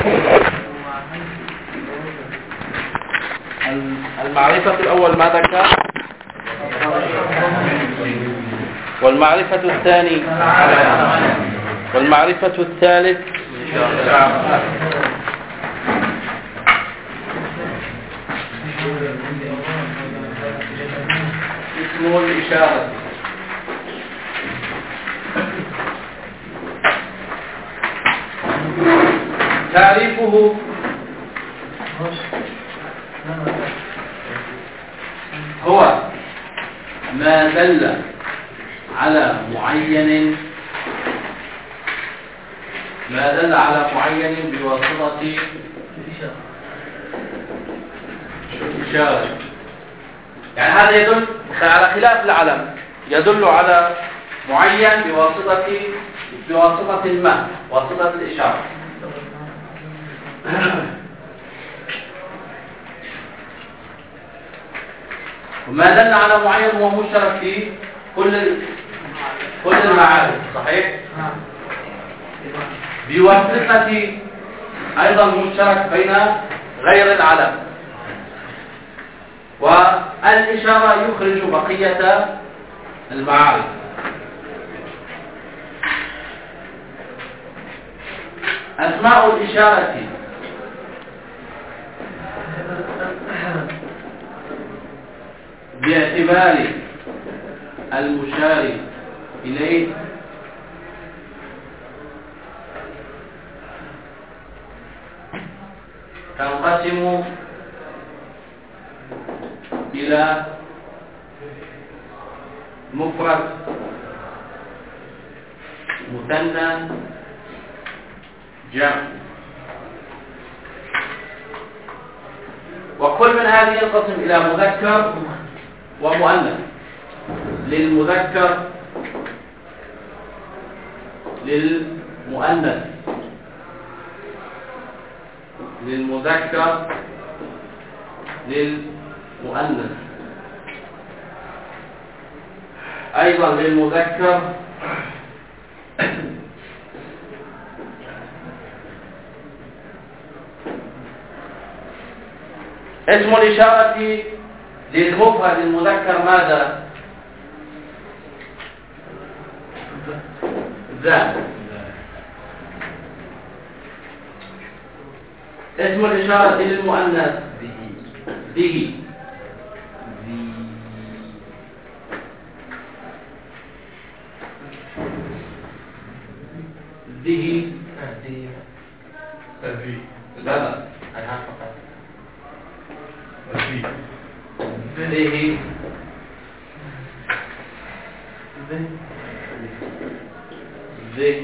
المعرفة الأول ما ذكر، والمعرفة الثاني، والمعرفة الثالث اسم الإشارة. تعريفه هو ما دل على معين، بواسطة إشارة. يعني هذا يدل على خلاف العلم، يدل على معين بواسطة ما، واسطة الإشارة. وما دل على معين هو مشترك في كل المعارف، صحيح؟ بواسطة أيضا مشترك بين غير العلم، والإشارة يخرج بقية المعارف. أسماء الإشارة باعتبار المشار إليه تنقسم إلى مفرد، مثنى، جمع. وكل من هذه ينقسم إلى مذكر ومؤنث. للمذكر، للمؤنث، للمذكر، للمؤنث، أيضا للمذكر اسم الإشارة للمفرد المذكر ماذا؟ ذا. اسم الإشارة للمؤنث به. به لا ذي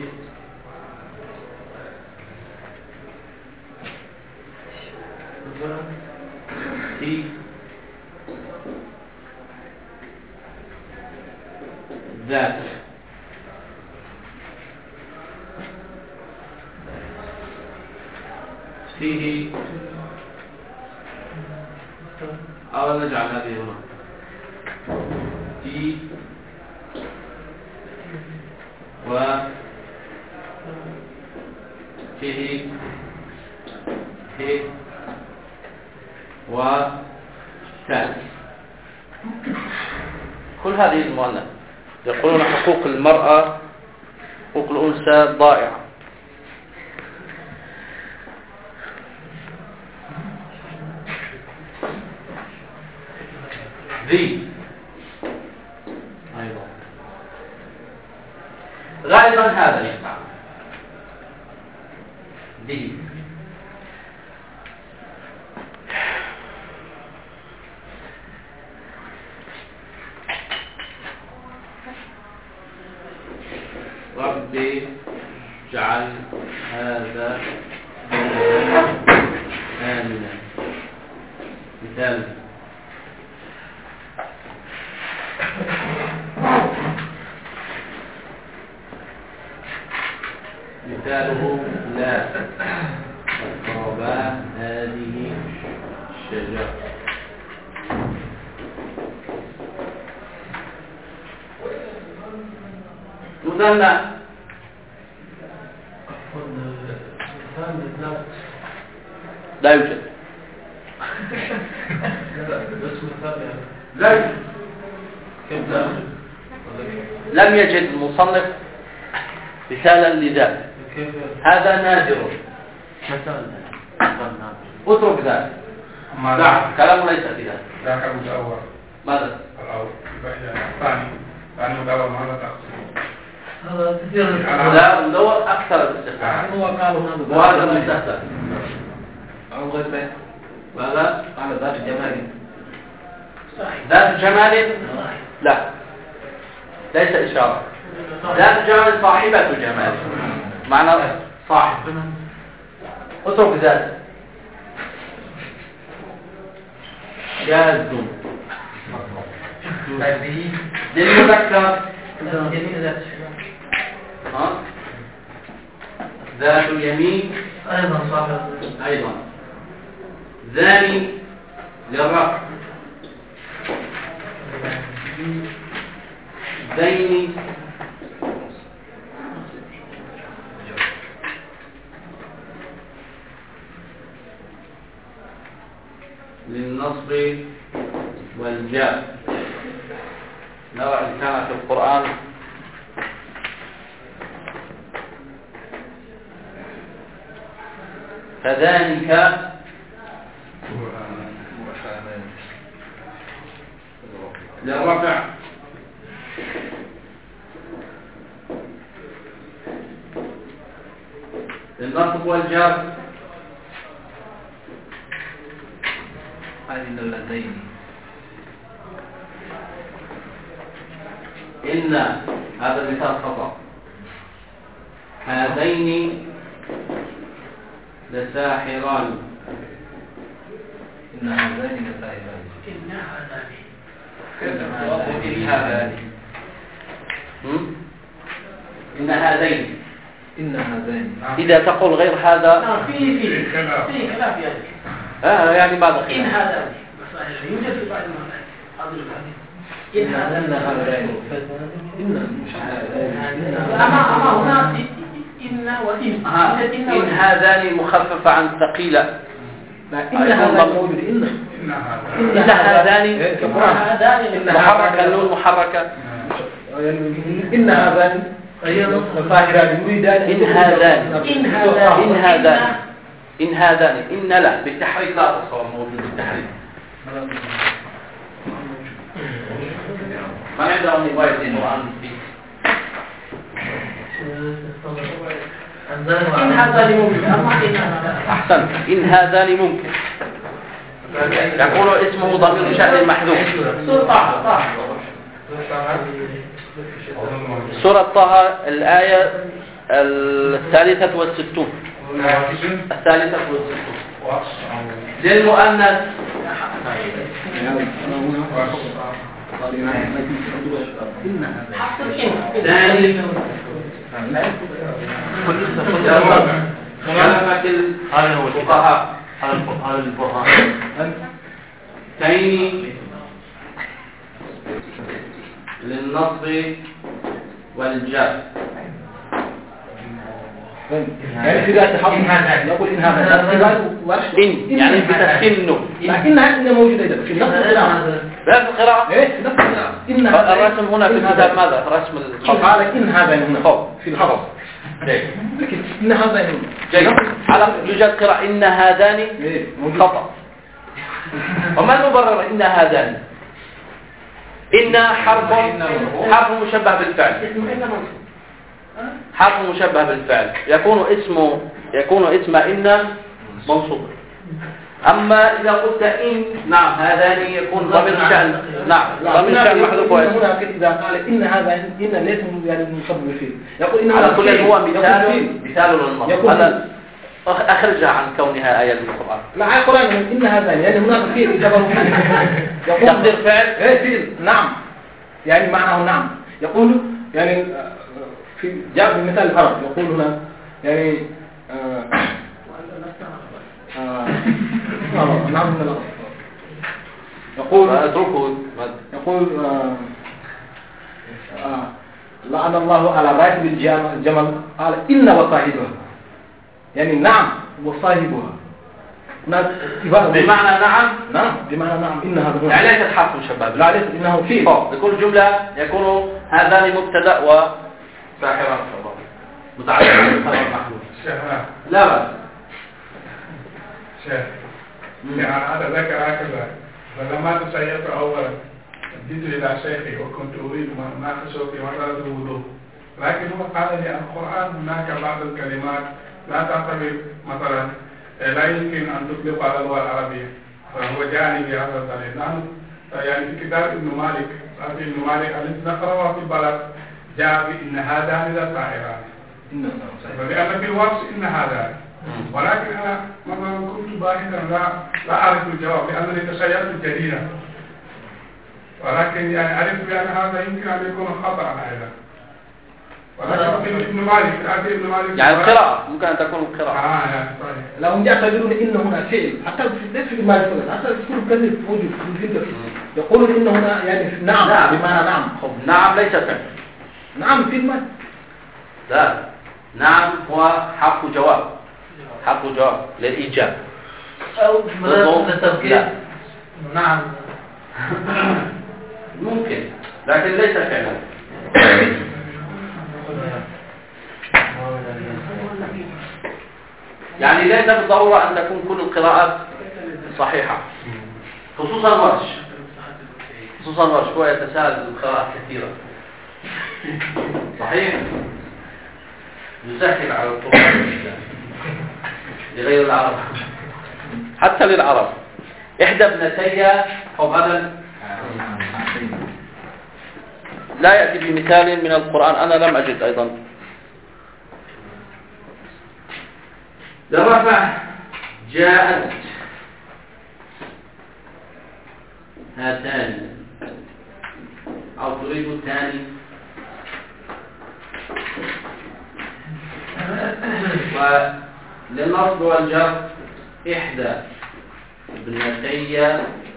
ذات. فيه أو نجعل هذه هنا في وفيه هي وتاء. كل هذه المؤنث. يقولون حقوق المرأة، حقوق الأنثى ضائعة. ذي أيضا غالبا هذا يقع ذي. ربي اجعل هذا آمنا. مثال مثاله لا تقربا هذه الشجرة. مثنى لا يوجد. لا يوجد. لم يجد المصنف مثالا لذلك. هذا نادر. اترك ذلك. نعم كلام ليس بذلك. ذاك المتأول. ماذا؟ الأول. الثاني. المتأول ماذا تقصد؟ هذا كثير. لا اللي هو أكثر الاستخدام. هو قالوا هذا. وهذا المستخدم. أو غير ذلك. ماذا؟ على ذات الجمال. ذات جمال؟ لا. ليس إشارة. ذات جمال صاحبة جمال. معنى صاحب. اترك ذات. جاز. للمذكر. ذات اليمين أيضا صاحب. أيضا. ذاني للرفع. ذيني للنصب والجر. نرى إن كان في القرآن فذلك للرفع للنصب والجر. هذه اللذين. إن هذا المثال خطأ. هذين لساحران. إن هذين لساحران. إن هذين. إن هذين. إذا تقول غير هذا في خلاف يعني. يعني ماذا خلاف؟ إن هذا يوجد في بعض المواضع. إن هذين. إن مش أما هنا إن وإن. إن هذان مخففة عن ثقيلة. إن هذا موجود. إن هذان محركة النون محركة. إن هذان صاحبان يريدان. إن هذان. إن هذان. إن هذان. إن لا بالتحريك لا تصور موجود بالتحريك. ما عندهم رواية القرآن إن هذان ممكن. أحسن. إن هذان ممكن. يقول اسمه ضمير شأن محذوف. سورة طه الآية 63. الثالثة والستون. للمؤنث ثاني هذا هو الفقهاء. هذا الفقهاء ثاني للنصب والجر. يعني إذا تحط نقول إن هذا إن يعني بتسكنه. لكنها إن موجودة في نفس القراءة. لا في القراءة. إيه في نفس القراءة. الرسم هنا في الكتاب ماذا؟ رسم الخط. قال إن هذا هنا في الخط. لكن إن هذا هنا. جيد. على يوجد قراءة إن هذان خطأ. وما المبرر إن هذان؟ إن حرف مشبه بالفعل. حرف مشبه بالفعل يكون اسم إن منصوب. أما إذا قلت إن نعم هذان يكون ضمير شأن. نعم ضمير شأن محذوف. هنا إذا قال إن هذا إن ليس يعني منصوب بالفعل. يقول إن على كل هو مثال للنصب. هذا أخرجها عن كونها آية من القرآن. لا على القرآن إن هذا يعني هناك فيه يقول تقدير فعل. إيه نعم يعني معناه نعم. يقول يعني في جاب مثال العرب يقول هنا يعني نعم من الأصل. يقول اتركه. يقول لعن الله على راكب الجمل قال إن وصاحبه. يعني نعم وصاحبها. هناك اتفاق بمعنى نعم. نعم بمعنى نعم إنها هذا يعني ليست حرف مشبه. لا ليس إنه فيه. بكل جملة يكون هذان مبتدأ وساحران متعلق بالخبر محمود. لا بأس. شيخ يعني هذا ذكر هكذا فلما تشيعت أولا جئت إلى شيخي وكنت أريد مناقشة في مسألة الوضوء، لكن هو قال لي القرآن هناك بعض الكلمات لا تعتبر مثلا لا يمكن أن تطلق على اللغة العربية، فهو جاني بهذا الدليل. نحن يعني في كتاب ابن مالك الذي نقرأه في البلد جاء بأن هذان لا ساحران، فلأن في الوصف إن هذان، ولكن أنا مثلا كنت باحثا لا أعرف الجواب لأنني تشيعت جديدا، ولكن يعني عرفت بأن هذا يمكن أن يكون خطأ أيضا. ولكن ابن مالك يعني القراءة ممكن أن تكون القراءة. لو هم يعتبرون إن هنا فعل حتى ليس في المال فقط، حتى يذكر كثير وجود في الفكر يقولون إن هنا يعني نعم بمعنى نعم. نعم ليس فعل. نعم في المال. لا نعم هو حرف جواب. حرف جواب للإيجاب. أو للتذكير. نعم. ممكن لكن ليس فعلا. يعني ليس بالضرورة أن تكون كل القراءات صحيحة، خصوصا ورش هو يتساهل بالقراءات كثيرة. صحيح يسهل على القرآن لغير العرب حتى للعرب. إحدى ابنتي أو هذا لا يأتي بمثال من القرآن، أنا لم أجد أيضا. لرفع جاءت هاتان أو تريد الثاني، وللنصب والجر إحدى ابنتي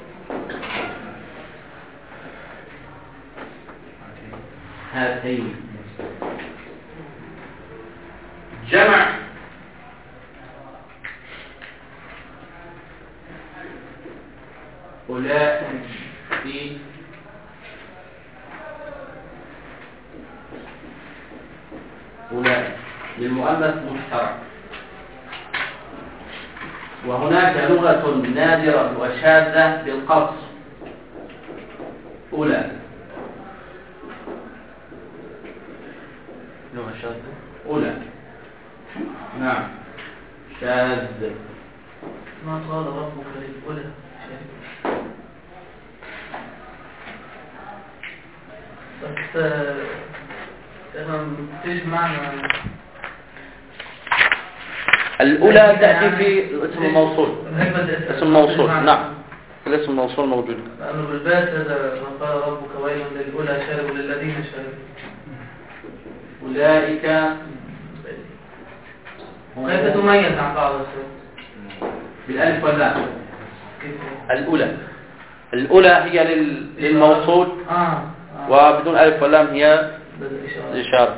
هاتين. جمع أولئك للمؤنث محترم. وهناك لغة نادرة وشاذة بالقصر أولى. لغة شاذة أولى. نعم شاذ. ما قال ربك للأولى بس تجمع الأولى تأتي في اسم الموصول. اسم الموصول نعم الاسم الموصول موجود. لأنه بالباس هذا ما قال ربك ويل للأولى شارب للذين شاربوا أولئك. كيف تميز عن بعض الشيء بالألف واللام؟ الأولى هي للموصول وبدون ألف واللام هي الإشارة.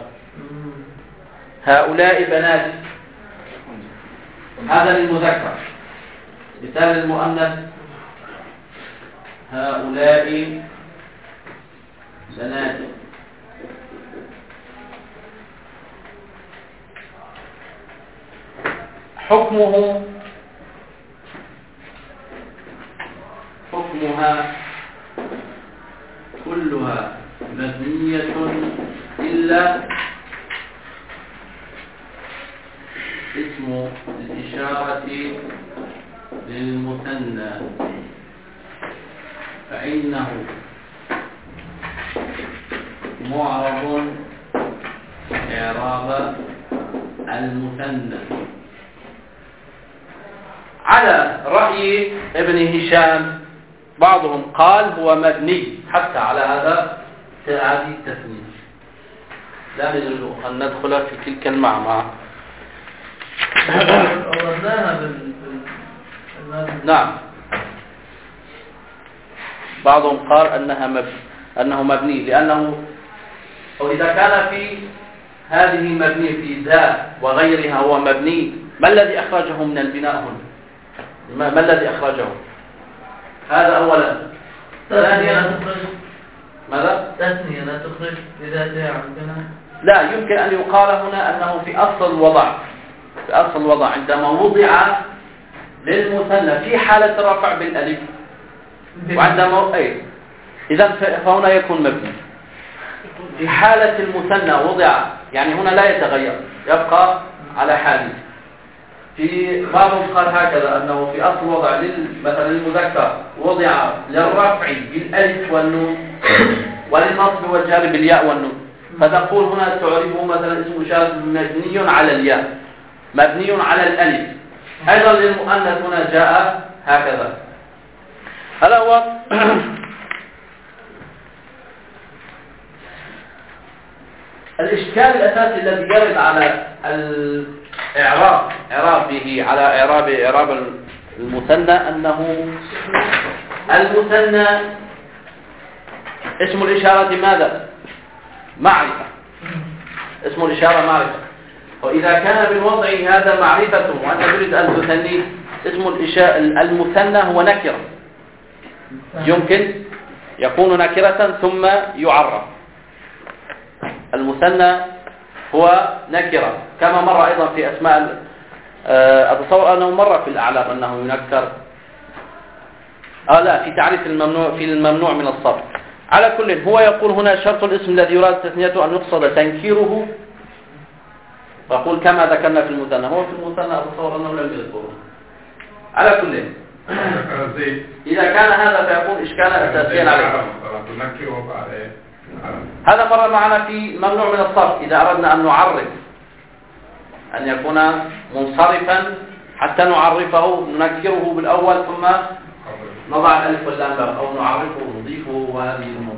هؤلاء بنات هذا للمذكر. مثال المؤنث هؤلاء بنات. حكمها كلها مبنية إلا اسم الإشارة للمثنى فإنه معرض إعراب المثنى. على رأي ابن هشام بعضهم قال هو مبني حتى على هذه التثنية. لا نريد أن ندخل في تلك المعمعة. نعم بعضهم قال أنه مبني لأنه أو إذا كان في هذه مبني في ذا وغيرها هو مبني ما الذي أخرجه من البناء هنا؟ ما الذي أخرجه؟ هذا أولا. ثانيا ماذا؟ تثنية لا تخرج إذا جاء عندنا. لا، يمكن أن يقال هنا أنه في أصل الوضع، في أصل الوضع عندما وضع للمثنى في حالة الرفع بالألف، وعندما إذا فهنا يكون مبني. في حالة المثنى وضع، يعني هنا لا يتغير، يبقى على حاله. في بعضهم قال هكذا أنه في أصل وضع مثلا المذكر وضع للرفع بالألف والنون وللنصب والجر بالياء والنون، فتقول هنا تعرفه مثلا اسم إشارة مبني على الياء مبني على الألف. أيضا للمؤنث هنا جاء هكذا. هذا هو الإشكال الأساسي الذي يرد على إعرابه على إعراب المثنى، أنه المثنى اسم الإشارة ماذا؟ معرفة. اسم الإشارة معرفة، وإذا كان بالوضع هذا معرفة وأنت تريد أن تثنيه، اسم المثنى هو نكرة، يمكن يكون نكرة ثم يعرف. المثنى هو نكرة، كما مر أيضا في أسماء، أتصور أنه مر في الأعلام أنه ينكر، لا، في تعريف الممنوع من الصرف. على كل، هو يقول هنا شرط الاسم الذي يراد تثنيته أن يقصد تنكيره، ويقول كما ذكرنا في المثنى. هو في المثنى أتصور أنه لم يذكره. على كل، إذا كان هذا فيكون إشكالا أساسيا عليه. هذا مر معنا في ممنوع من الصرف، إذا أردنا أن نعرف أن يكون منصرفا حتى نعرفه ننكره بالأول ثم نضع الألف واللام أو نعرفه ونضيفه، وهذه الأمور.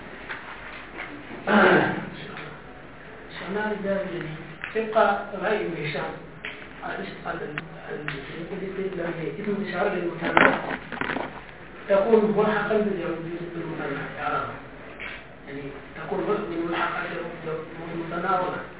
شمال ذلك تبقى غير هشام اسم الإشارة للمثنى تكون ملحقا بالمثنى، يعني تكون ملحقا بالمثنى.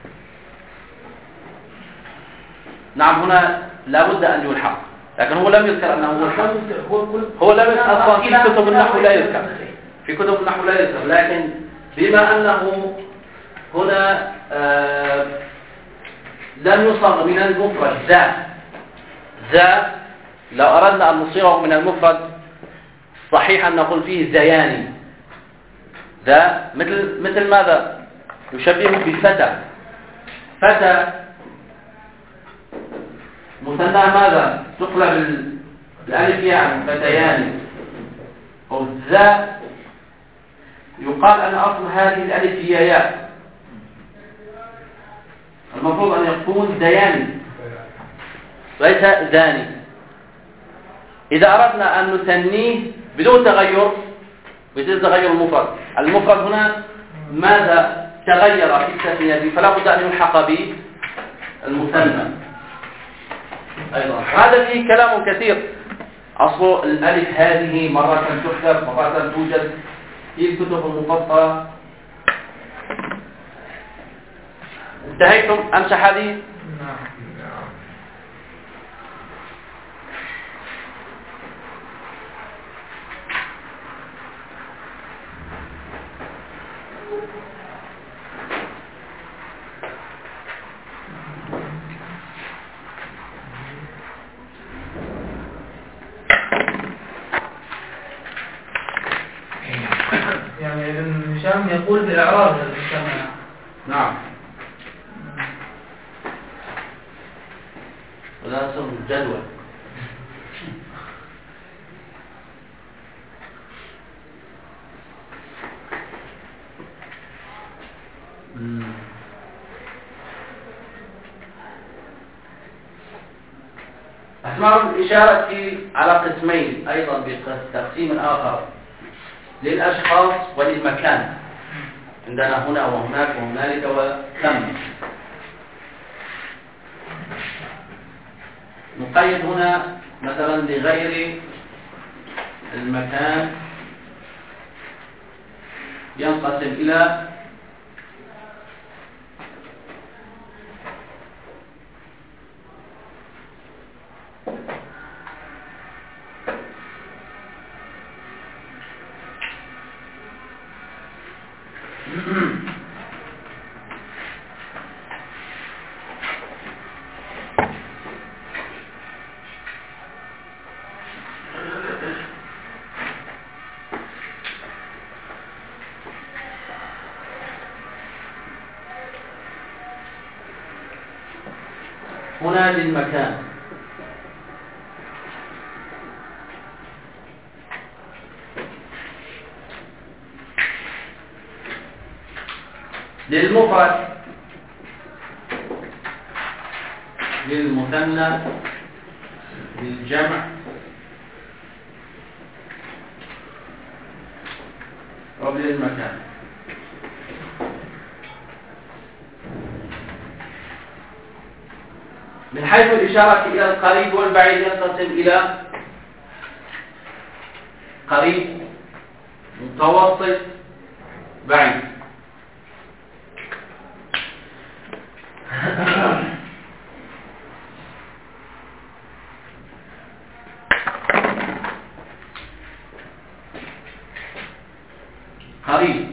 نعم، هنا لا بد أن يلحق، لكن هو لم يذكر أنه ملحق. هو لم يذكر أصلا في كتب النحو، لا يذكر في كتب النحو، لا يذكر. لكن بما أنه هنا لم يصغ من المفرد ذا، لو أردنا أن نصيغه من المفرد صحيح أن نقول فيه زياني. ذا مثل ماذا؟ يشبهه بفتى. فتى مثنى ماذا؟ تقلب الألف يعني فتيان. والذا يقال أن أصل هذه الألف هي ياء، المفروض أن يكون زياني ليس زاني. إذا أردنا أن نثنيه بدون تغير المفرد هنا ماذا تغير في التثنية، فلا بد أن يلحق بالمثنى أيضا. هذا فيه كلام كثير. أصل الألف هذه مرة تحذف مرة توجد في الكتب المفصلة. انتهيتم أمسح هذه؟ يعني ابن هشام يقول بالإعراب هذا الكلام. نعم، ولا اسم الجدول. أسماء الإشارة على قسمين أيضا بتقسيم آخر، للأشخاص وللمكان. عندنا هنا وهناك وهنالك وثم. نقيد هنا مثلا لغير المكان، ينقسم إلى هنا للمكان. للمفرد، للمثنى، للجمع، وللمكان. من حيث الإشارة إلى القريب والبعيد ينقسم إلى قريب، متوسط، بعيد. قريب،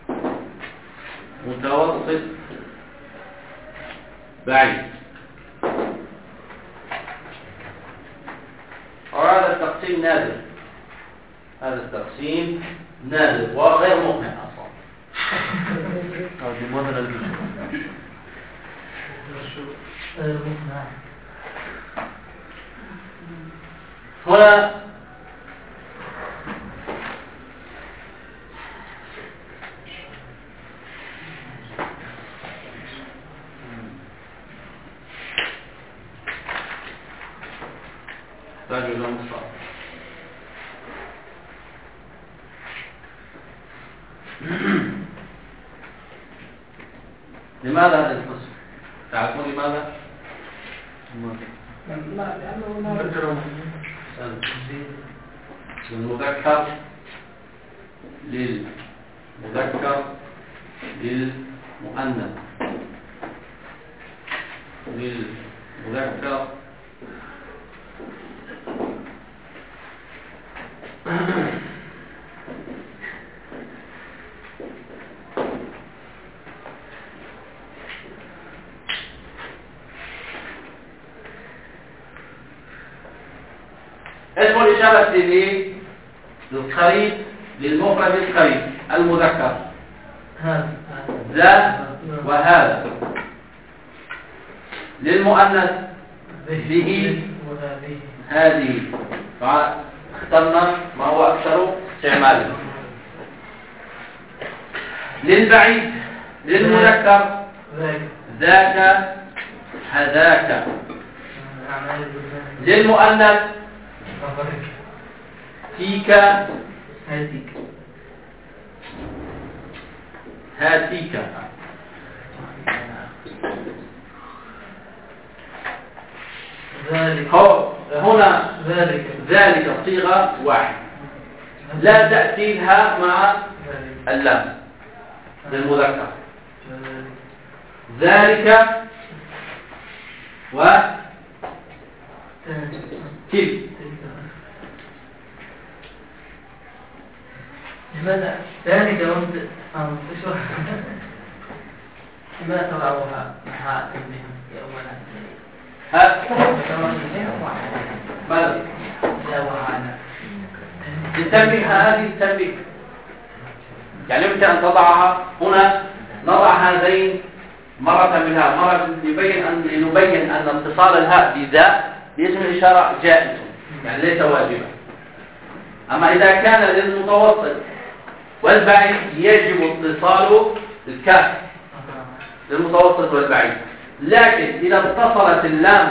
متوسط، بعيد. وهذا التقسيم نادر، هذا التقسيم نادر وغير مقنع أصلا. هنا رجل مصاب. لماذا هذا القسم؟ تعرفون لماذا؟ لا، لأنه للمذكر، للمذكر، للمؤنث، للمذكر، اسم الإشارة للقريب، للمفرد القريب المذكر، ذا وهذا. للمؤنث به، هذه. فاخترنا ما هو أكثر استعمالا. للبعيد، للمذكر ذاك، هذاك. للمؤنث فيك، هاتيك. هنا ذلك صيغة واحدة لا تأتي لها مع اللام للمذكر. ذلك و تلك. لماذا ذلك وانت لماذا تضعها مع ابنها يومنا؟ التنبيه، هذه التنبيه يعني يمكن أن تضعها هنا. نضع هذين مرة منها، مرة لنبين أن اتصال الهاء بذا باسم الإشارة جائز، يعني ليس واجبا. أما إذا كان للمتوسط والبعيد يجب اتصال الكاف للمتوسط والبعيد. لكن إذا اتصلت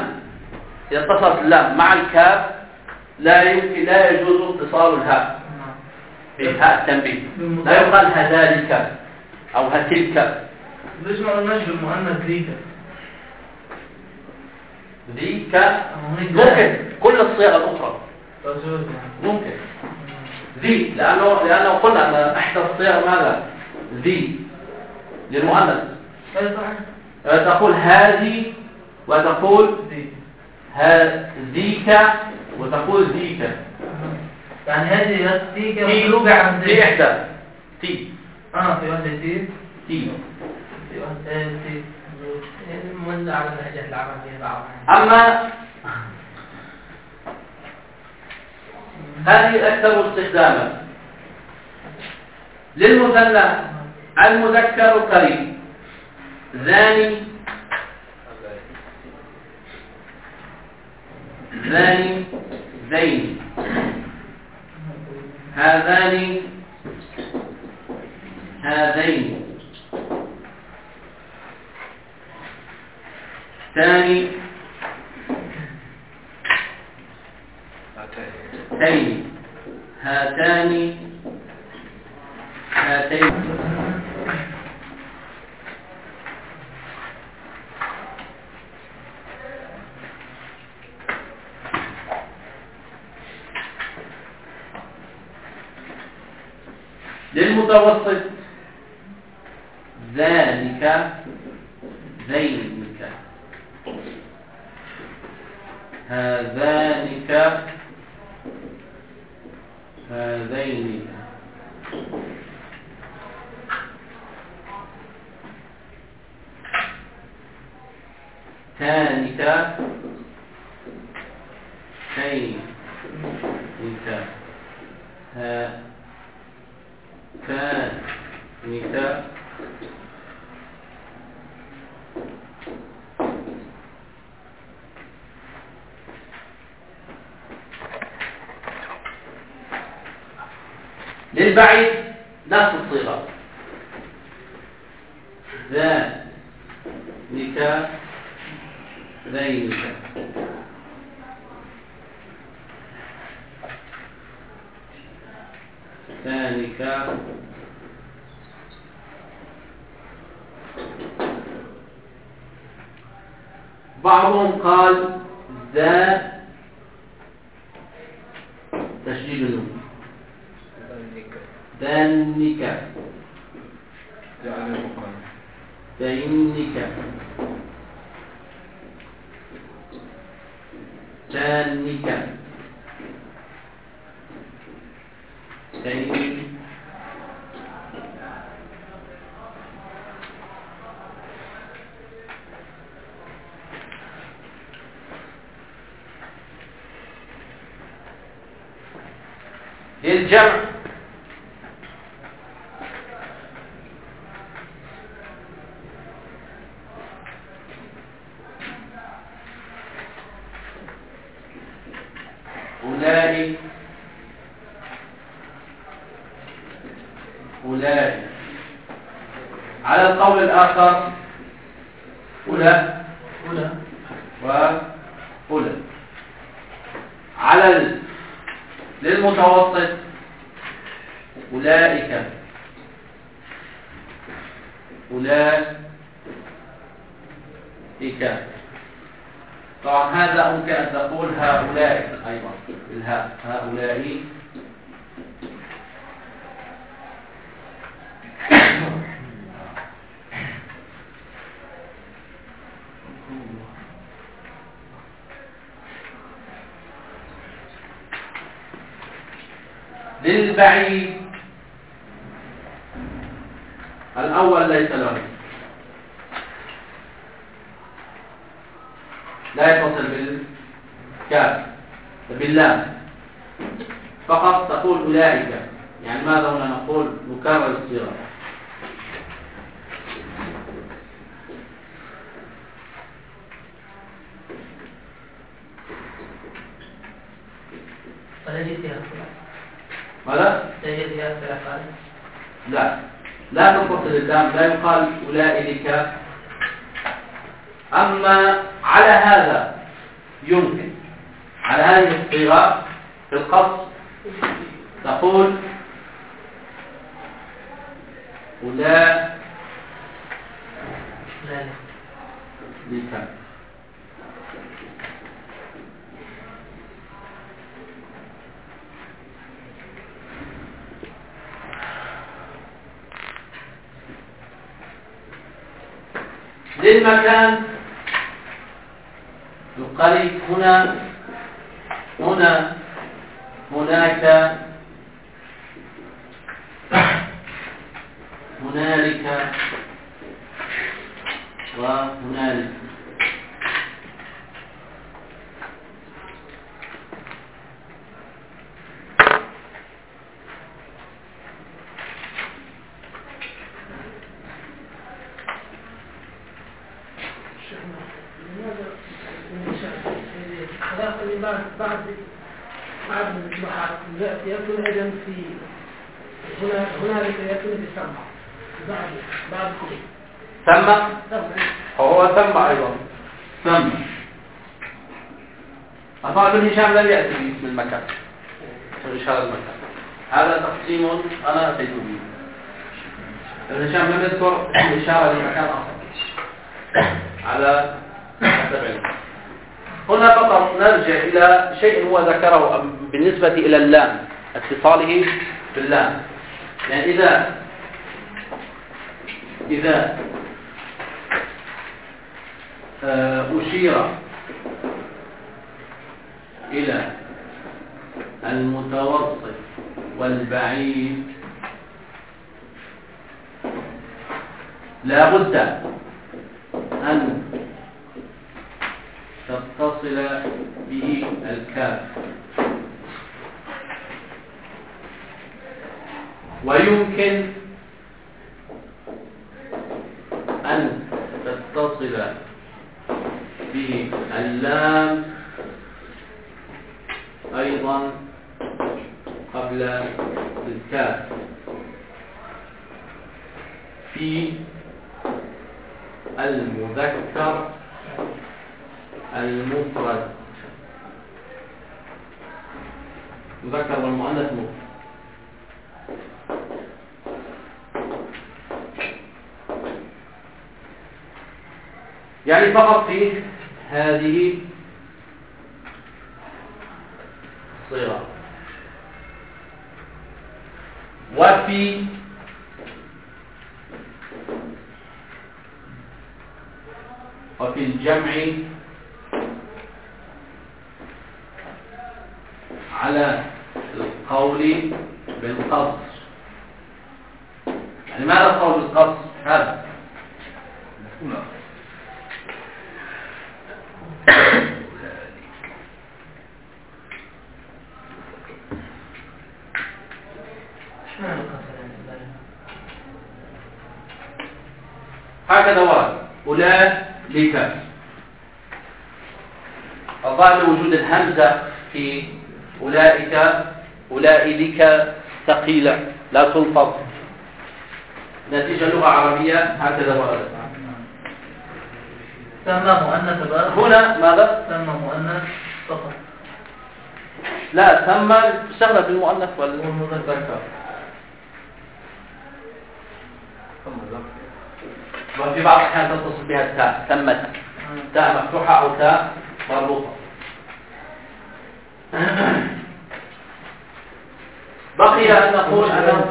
اللام مع الكاف لا يجوز اتصال الهاء بهاء التنبيه. لا يقال هذلك أو هتلك. باسمع النجم المؤنث ذيك ممكن كل الصيغ الأخرى ممكن ذي، لأنه قلنا أن إحدى الصيغ ماذا؟ ذي للمؤنث. تقول هذه وتقول ذيك وتقول ذيك. يعني هذه ذيك مقلوبة عن ذيك. في إحدى تي. في واحدة تي. في واحدة تي. المولى على اللهجة العربية بعض. أما هذه أكثر استخداما للمثنى المذكر قريب. ذاني ذاني ذين هذان هذين ثاني هاتين هاتان هاتين للمتوسط ذلك ذينك هذانك هذينك تانك تينك هاتانك للبعيد نفس الصيغة ذانك ذينك ذانك بعضهم قال ذا تشديد النون ذانك ذينك ذانك ذين للجمع أولئك أولئك على القول الآخر أولى وأولى على للمتوسط أولئك أولئك طبعا هذا ممكن أن تقول هؤلاء أيضا بالهاء هؤلاء للبعيد الأول ليس له لا يتصل بالكاف باللام فقط تقول أولئك يعني ماذا هنا نقول نكرر الصيغة ماذا؟ لا تتصل اللام لا يقال أولئك أما على هذا يمكن على هذه الصيغة في القصر تقول أولئك للمكان يقال هنا هنا هناك هنالك وهنالك خلاف بعد الإصلاحات يكون أيضا في هنالك يكون في السمع بعد كده هو ثم أيضا ثم أطلع ابن هشام لم يأتي باسم المكان إشارة المكان. هذا تقسيم أنا أتيت به. ابن هشام لم يذكر إشارة للمكان أصلا على حسب علمه. هنا فقط نرجع إلى شيء هو ذكره بالنسبة إلى اللام، اتصاله باللام. يعني إذا أشير إلى المتوسط والبعيد لا بد أن تتصل به الكاف، ويمكن أن تتصل به اللام أيضا قبل الكاف في المذكر المفرد، مذكر والمؤنث مفرد. يعني فقط في هذه الصيغة. وفي الجمع على القول بالقصر. يعني ماذا القول بالقصر؟ هذا هكذا ورد أولئك. الظاهر وجود الهمزة في أولئك ثقيلة لا تلفظ نتيجة لغة عربية، هكذا ورد. سمى مؤنث بقى هنا ماذا؟ سمى مؤنث فقط. لا، سمى تستخدم بالمؤنث والمذكر. وفي بعض الأحيان تتصل بها التاء، تمت تاء مفتوحة أو تاء مربوطة. بقي أن نقول أن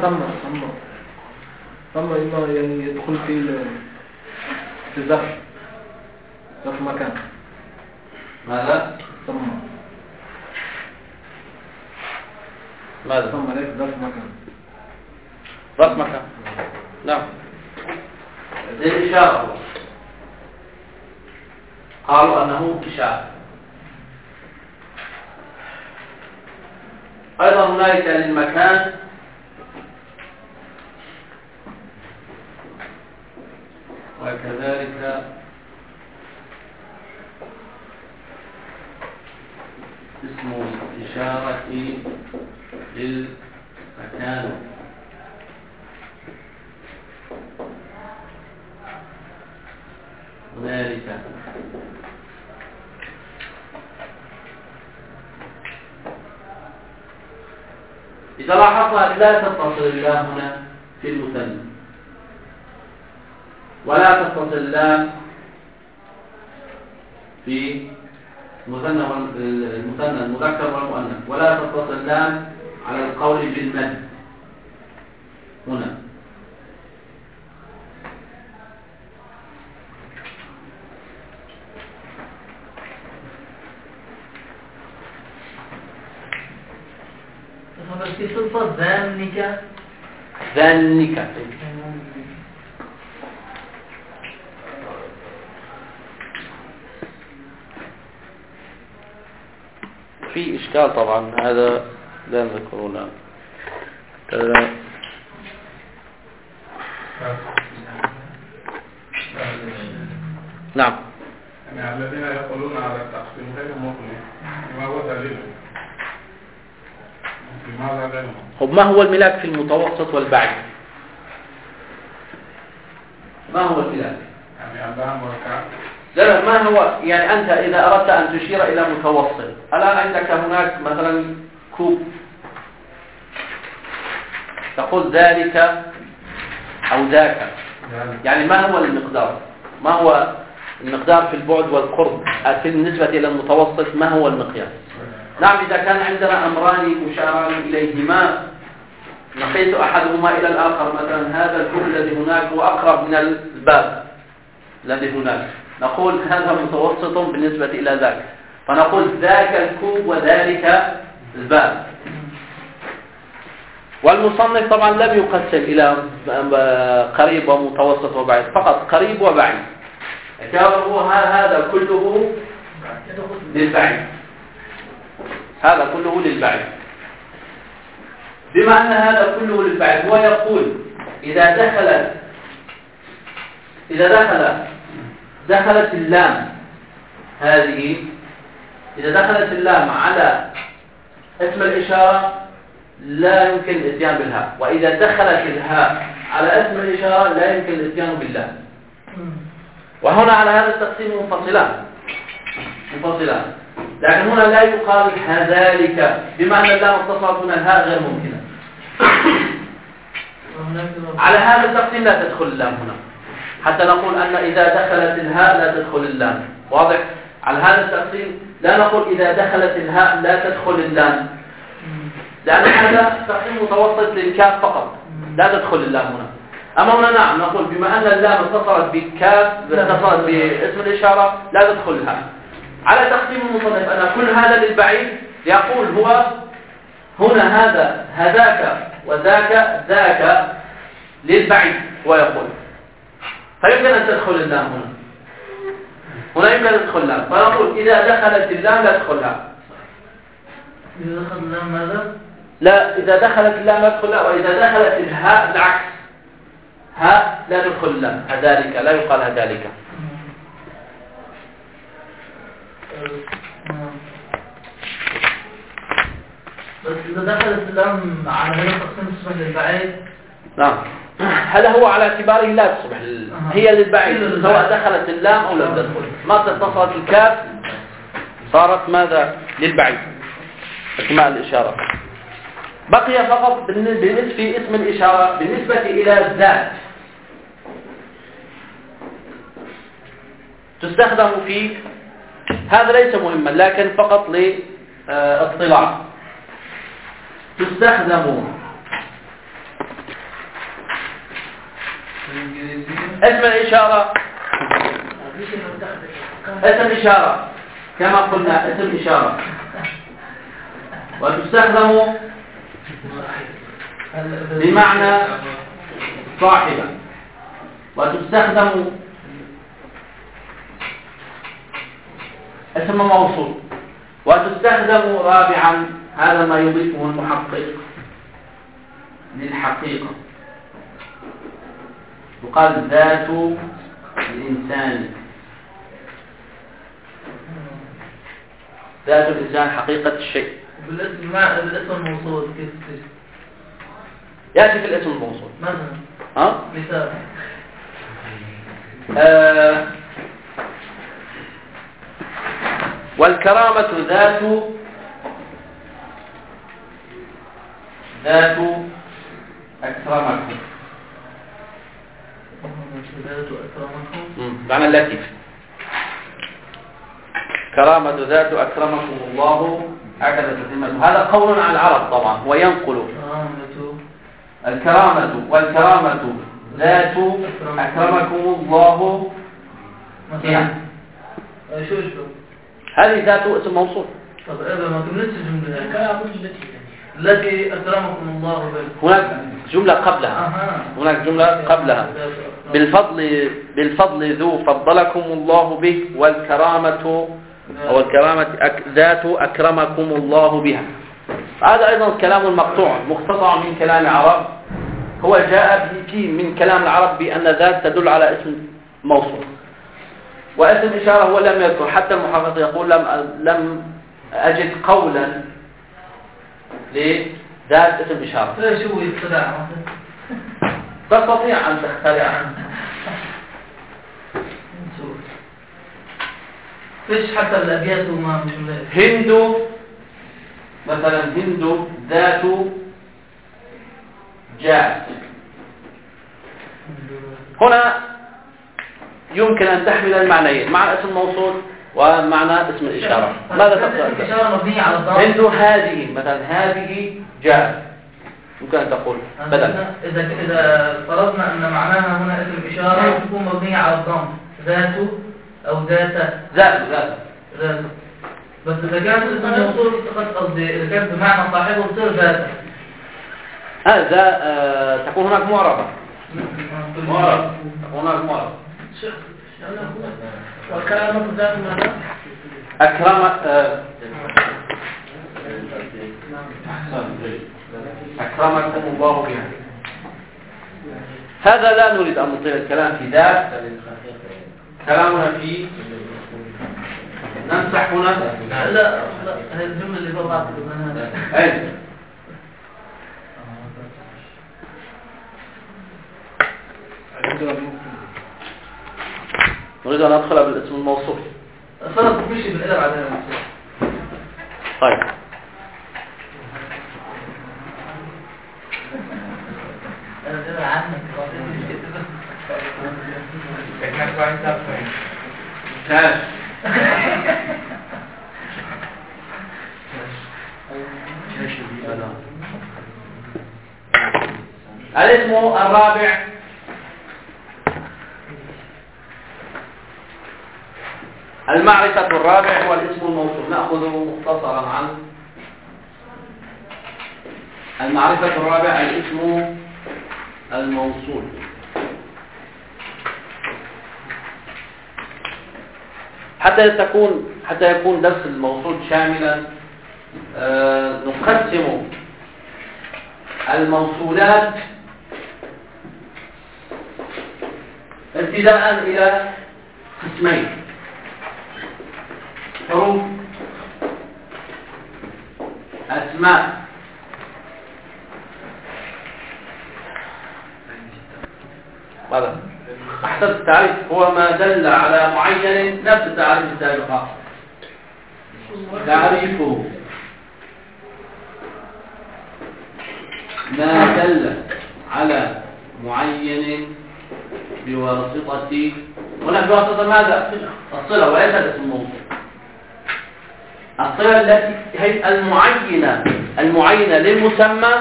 ثم إما يعني يدخل في ظرف مكان. ماذا؟ ثم ليس ظرف مكان. ظرف مكان، نعم. الإشارة قالوا أنه إشارة. أيضا هنالك للمكان وكذلك اسم الإشارة للمكان. هنالك إذا لاحظنا لا تتصل اللام هنا في المثنى، ولا تتصل اللام في المثنى المذكر والمؤنث، ولا تتصل اللام على القول بالمد هنا. في صفة ذانك في إشكال طبعا، هذا لا نذكرونه. نعم. يعني الذين يقولون على التقسيم غير مقنع، ما هو دليله؟ لماذا بينهم؟ ما هو الملاك في المتوسط والبعيد؟ ما هو الملاك؟ يعني عندها مركب. لا ما هو يعني أنت إذا أردت أن تشير إلى متوسط الآن عندك هناك مثلا كوب تقول ذلك أو ذاك يعني ما هو المقدار؟ ما هو المقدار في البعد والقرب بالنسبة إلى المتوسط ما هو المقياس؟ نعم إذا كان عندنا أمران مشاران إليهما نقيس أحدهما إلى الآخر مثلا هذا الكوب الذي هناك هو أقرب من الباب الذي هناك نقول هذا متوسط بالنسبة إلى ذاك فنقول ذاك الكوب وذلك الباب. والمصنف طبعا لم يقسم إلى قريب ومتوسط وبعيد فقط قريب وبعيد هو هذا كله للبعيد هذا كله للبعيد. بما أن هذا كله للبعيد هو يقول إذا دخلت اللام هذه إذا دخلت اللام على اسم الإشارة لا يمكن الاتيان بالهاء وإذا دخلت الهاء على اسم الإشارة لا يمكن الاتيان بالله. وهنا على هذا التقسيم منفصلان لكن هنا لا يقال هذلك بما أن اللام اتصلت هنا الهاء غير ممكنة. على هذا التقسيم لا تدخل اللام هنا حتى نقول أن إذا دخلت الهاء لا تدخل اللام واضح. على هذا التقسيم لا نقول إذا دخلت الهاء لا تدخل اللام لأن هذا تقسيم متوسط للكاف فقط لا تدخل اللام هنا. أما هنا نعم نقول بما أن اللام اتصلت بالكاف اتصلت باسم الإشارة لا تدخلها. على تقسيم المصنف أن كل هذا للبعيد يقول هو هنا هذا هذاك وذاك ذاك للبعيد هو يقول فيمكن أن تدخل اللام هنا يمكن أن تدخل اللام فنقول إذا دخلت اللام لا تدخلها. إذا دخل اللام ماذا؟ لا إذا دخلت اللام لا تدخلها وإذا دخلت الهاء العكس ها لا تدخل اللام هذلك لا يقال هذلك. بس إذا دخلت اللام على هذا التقسيم تصبح للبعيد. نعم هذا هو على اعتباره لا تصبح هي للبعيد سواء دخلت اللام أو لم تدخل ما اتصلت الكاف صارت ماذا للبعيد اسماء الإشارة. بقي فقط بالنسبة في اسم الإشارة بالنسبة إلى الذات تستخدم في هذا ليس مهما لكن فقط للاطلاع تستخدم اسم الإشارة كما قلنا اسم إشارة وتستخدم بمعنى صاحبة وتستخدم اسم موصول وتستخدم رابعا هذا ما يضيفه المحقق للحقيقة يقال ذات الإنسان ذات الإنسان حقيقة الشيء. بالاسم الموصول كيف يأتي في الاسم الموصول مثلا مثال والكرامة ذات أكرمكم معنى اللطيف كرامة ذات أكرمكم الله هكذا تتمة. هذا قول على العرب طبعا وينقل الكرامة والكرامة ذات أكرمكم الله يعني شو هذه ذات اسم موصول. طب إذا ما كملتش الجملة التي أكرمكم الله به هناك جملة قبلها بالفضل ذو فضلكم الله به والكرامة ذات أكرمكم الله بها. هذا أيضا كلام مقطوع مقتطع من كلام العرب هو جاء من كلام العرب بأن ذات تدل على اسم موصول واسم إشارة هو لم يذكر حتى المحقق يقول لم أجد قولا لذات اسم إشارة. ليش هو يخترع؟ تستطيع أن تخترع. فيش حتى الأبيات وما هند مثلا، هند ذات جاءت. هنا يمكن أن تحمل المعنيين، معنى اسم الموصول ومعنى اسم الإشارة. ماذا تقصد؟ الإشارة مبنية على الضم. هند هذه مثلا، هذه جاءت، يمكن أن تقول بدل. إذا فرضنا أن معناها هنا اسم إشارة تكون مبنية على الضم، ذات أو ذات. بس إذا كانت اسم الموصول قصدي إذا كانت بمعنى صاحبه تصير ذات. هذا تكون هناك معربة. تكون هناك معربة. والكلام ذات ماذا؟ أكرمكم الله بها. هذا لا نريد أن نطيل الكلام في ذات، كلامنا في نمسح هنا. لا هذه الجملة اللي بضعت أي نريد أن ندخل بالاسم الموصول. صارت بشي بالإلى بعدين. طيب أنا عنك الاسم الرابع المعرفة الرابع هو الاسم الموصول. نأخذ مختصرا عن المعرفة الرابع الاسم الموصول. حتى يكون درس الموصول شاملا نقسم الموصولات ابتداء إلى قسمين: حروف، أسماء. هذا أحسن التعريف هو ما دل على معين، نفس التعريف السابق. تعريفه ما دل على معين بواسطة، هنا بواسطة ماذا؟ الصلة وليس الاسم الموصول. الصلة التي هي المعينة للمسمى،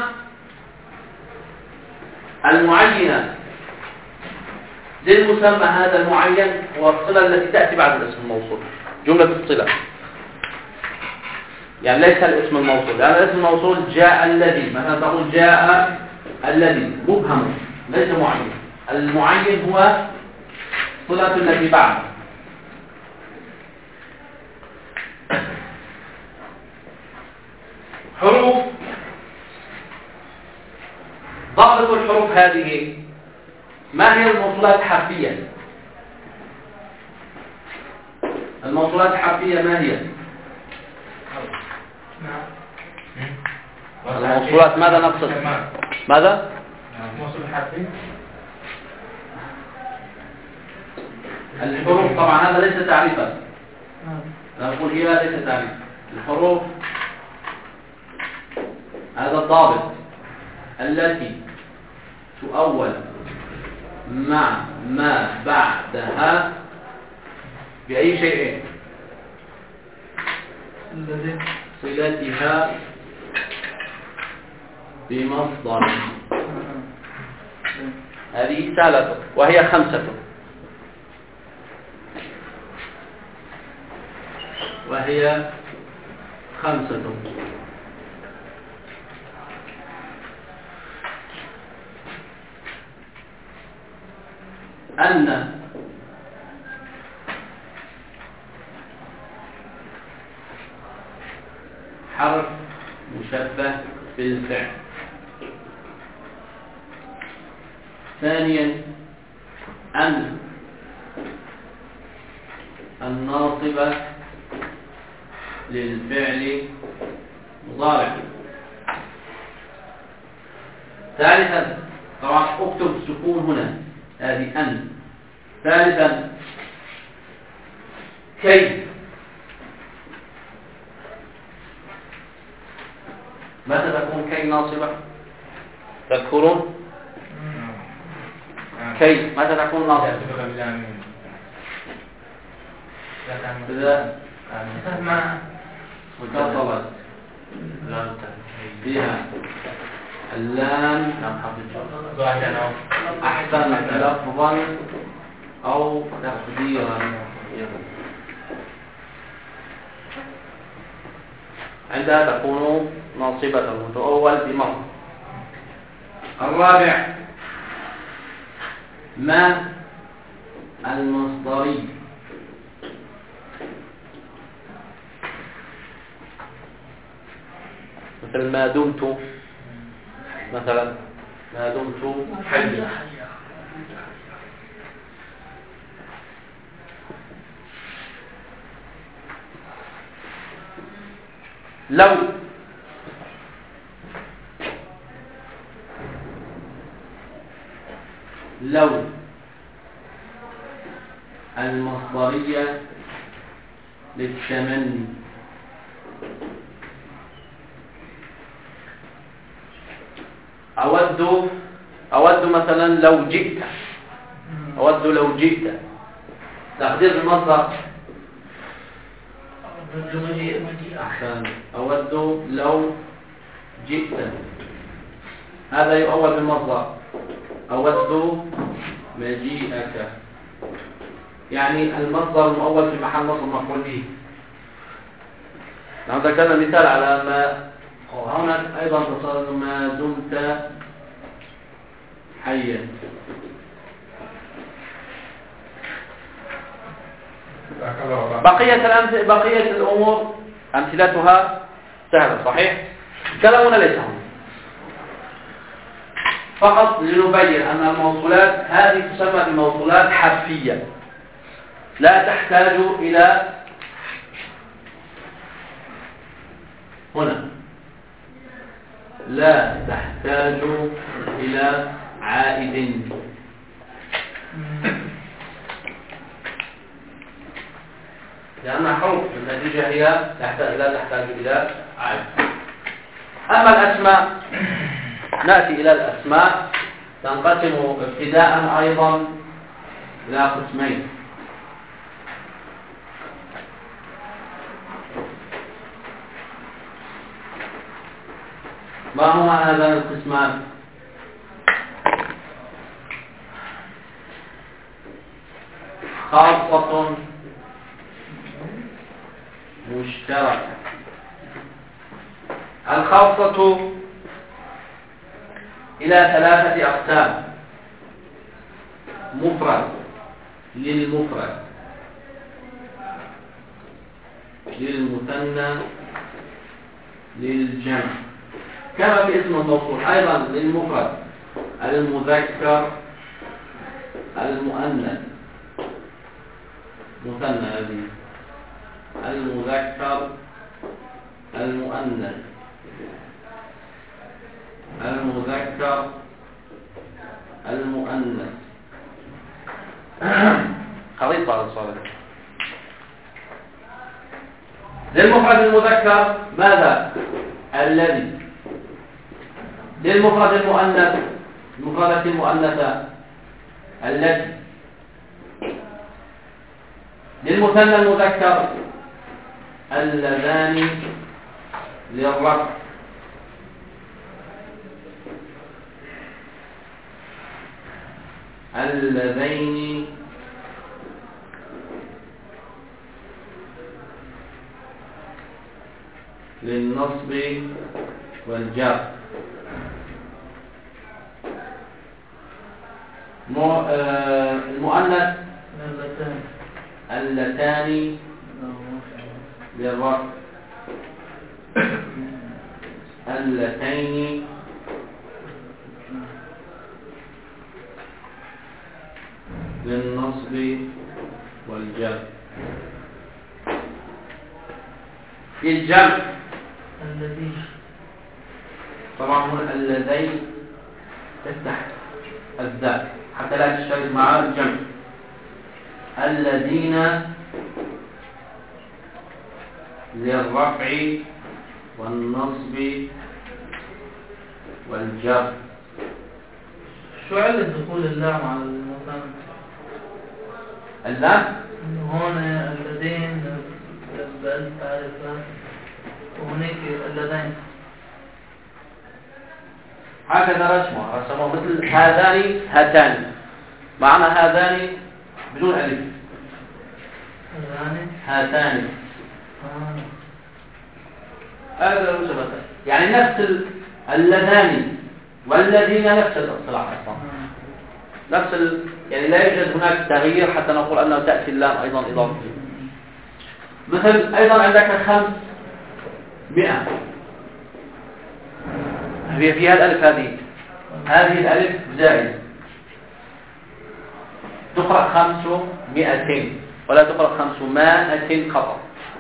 المعينة للمسمى هذا المعين هو الصلة التي تأتي بعد الاسم الموصول، جملة الصلة. يعني ليس الاسم الموصول، لأن الاسم الموصول جاء الذي، مثلا تقول جاء الذي مبهم ليس معين. المعين هو صلة التي بعد. حروف، ضابط الحروف هذه ما هي الموصولات الحرفية؟ الموصولات الحرفية ما هي؟ الموصولات ماذا نقصد؟ ماذا؟ موصول حرفي. الحروف طبعا هذا ليس تعريفا، نقول هي ليس تعريف. الحروف هذا الضابط التي تؤول مع ما بعدها بأي شيء صلتها بمصدر. هذه سهلة وهي 5، وهي 5. أن حرف مشبه بالفعل. ثانيا أن الناصب للفعل مضارع. ثالثا طبعا اكتب سكون هنا، هذه أن. ثالثا كي، متى تكون كي ناصبة؟ تذكرون كي متى تكون ناصبة؟ إذا اتصلت بها اللام أحسن لفظا أو تقديرا، عندها تكون ناصبة المتأول بمصر. الرابع ما المصدري، مثل ما دمت، مثلا ما دمت حيا. لو المصدرية للتمني. أود مثلا لو جئت، أود لو جئت، تقدير المصدر أود لو جئت، هذا يؤول بالمصدر أود مجيئك، يعني المصدر المؤول في محل نصب مفعول به. هذا كان مثال على ما هنا أيضا تصل ما دمت حيا. بقية الأمور أمثلتها سهلة صحيح؟ كلامنا ليس هنا، فقط لنبين أن الموصولات هذه تسمى بموصولات حرفية، لا تحتاج إلى هنا، لا تحتاج إلى عائد، لأن حروف النتيجة هي لا تحتاج إلى عائد. أما الأسماء، نأتي إلى الأسماء، تنقسم ابتداء أيضا إلى قسمين. ما هما هذان القسمان؟ خاصة مشتركة. الخاصة إلى 3 أقسام: مفرد، للمفرد، للمثنى، للجمع، كما في اسم الموصول. أيضا للمفرد المذكر، المؤنث، مثنى هذه، المذكر، المؤنث، المذكر، المؤنث. خليط على الصالح. للمفرد المذكر ماذا؟ الذي. للمفرد المؤنث، المفردة المؤنثة التي. للمثنى المذكر اللذان للرفع. اللذين للنصب والجر. المؤنث اللتان للرفع. اللتين للنصب والجر. الجمع الذي طبعا هنا اللذين تفتح الذات حتى لا تشترك مع الجمع. الذين للرفع والنصب والجر. شو علة دخول اللام على المثنى؟ اللام هون الذين بألف تعرفان وهناك اللذين هكذا رسمه مثل هذان هاتان، معنى هذان بدون ألف، هاتان هذا المثبت، يعني نفس اللذان والذين نفس الاصطلاح اصلا، نفس يعني لا يوجد هناك تغيير حتى نقول انه تاتي اللام ايضا اضافيه. مثل ايضا عندك 500 هي فيها الالف، هذه الالف زائد، تقرأ 500 ولا تقرأ 500 خطأ،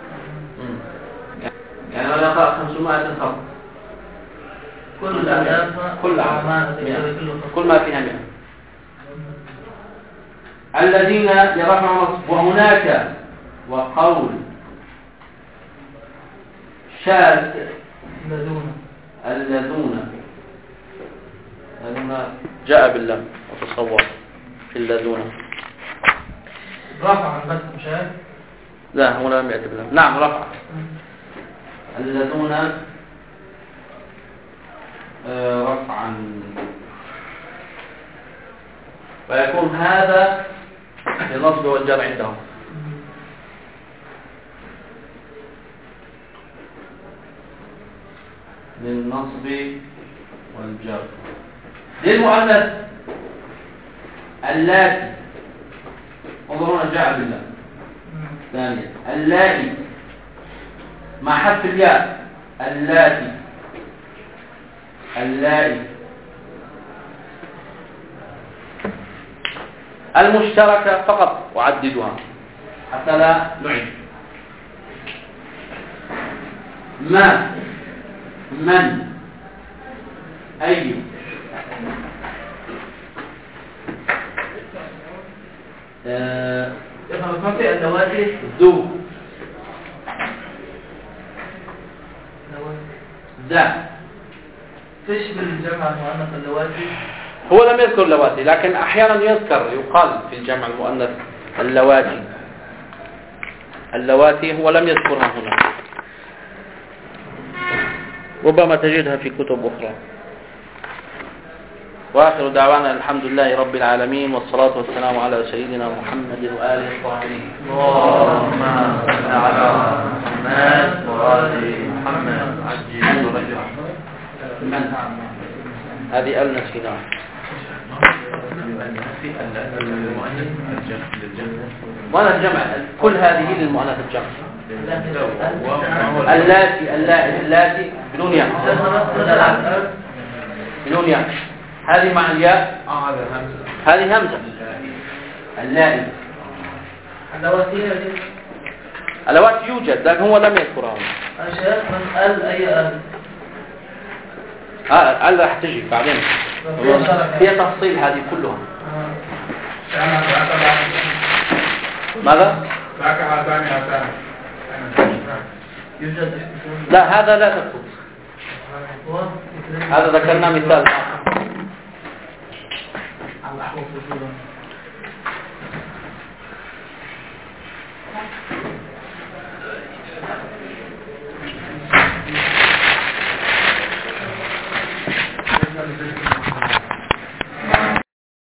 يعني ولا يقرأ 500 خطأ، كل ما فيها 100. الذين يرفعون، وهناك وقول شاذ الذون جاء باللام وتصور في اللذون رفع بس مشاهد، لا هو لم يأتي باللام. نعم رفع اللذون رفعا، ويكون هذا للنصب والجر عندهم. للنصب والجر. للمؤنث اللاتي، انظرون جاء بالله. ثانيا اللاتي مع حذف الياء، اللاتي اللائي. المشتركة فقط أعددها حتى لا نعيد. ما، من، أي، ما في اللواتي، ذو، ذا. تشبه الجمع المؤنث اللواتي. هو لم يذكر اللواتي، لكن أحيانا يقال في الجمع المؤنث اللواتي. اللواتي هو لم يذكرها هنا، ربما تجدها في كتب أخرى. وآخر دعوانا الحمد لله رب العالمين، والصلاة والسلام على سيدنا محمد وآله الطاهرين. اللهم صل على محمد وآل محمد عجل ورجع. من هذه النسينا مؤنث الجمع، كل هذه للمؤنث الجمع. اللاتي بدون ياء، بدون ياء، هذه مع الياء، هذه همزة. اللائي. اللواتي يوجد لكن هو لم يذكرها. أشياء من أي راح تجي بعدين، هي تفصيل هذه كلها. ماذا؟ لا هذا لا تكتب، هذا ذكرنا مثال آخر.